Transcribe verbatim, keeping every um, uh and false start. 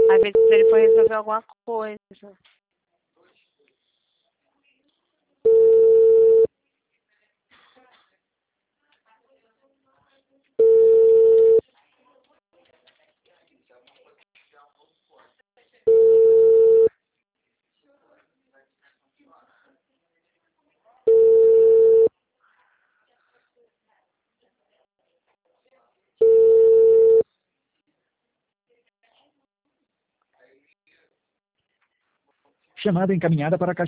Às vezes ele foi resolver alguma coisa. Chamada encaminhada para a caixa